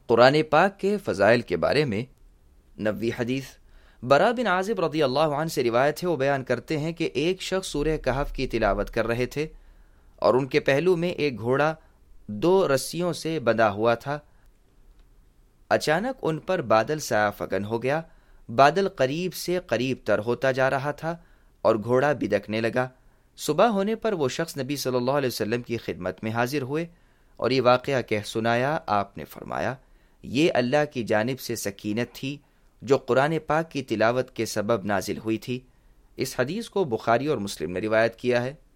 कुरान पाक के फ़ज़ाइल के बारे में 90वीं हदीस बरा बिन आज़िब रज़ियल्लाहु अन्हु से रिवायत है। वो बयान करते हैं कि एक शख्स सूरह कहफ की तिलावत कर रहे थे और उनके पहलू में एक घोड़ा 2 रस्सियों से बंधा हुआ था। अचानक उन पर बादल साया फगन हो गया। बादल करीब से करीब तर होता जा रहा था और घोड़ा बिदकने लगा। सुबह होने पर वो शख्स नबी सल्लल्लाहु अलैहि वसल्लम की खिदमत में हाजिर हुए और ये वाक़या कह सुनाया। आपने फरमाया, ये अल्लाह की जानिब से सकीनत थी जो कुरान पाक की तिलावत के सबब नाजिल हुई थी। इस हदीस को बुखारी और मुस्लिम ने रिवायत किया है।